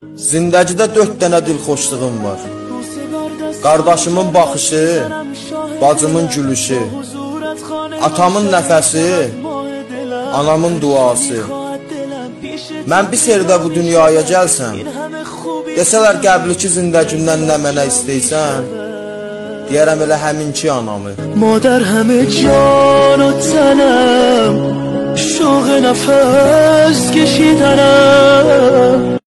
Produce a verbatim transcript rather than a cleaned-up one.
Zindəcidə dörd dənə dilxoşluğum var. Qardaşımın baxışı, bacımın gülüşü, atamın nəfəsi, anamın duası. Mən bir serdə bu dünyaya gəlsəm, desələr qəbli ki zindəcindən nə mənə istəysən, deyərəm elə həminki anamı. مادر همه جان و تنم شوق نفس کشیدنم